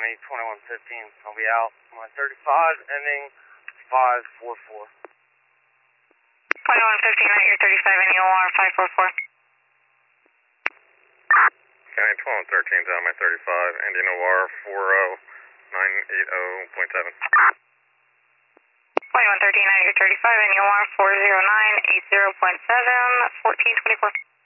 County 2115. I'll be out on my 35, ending 544. 2115 at your 35, ending OR 544. County 2113 is on my 35, ending OR 40980.7. 2113 at your 35, ending OR 40980.7, 1424.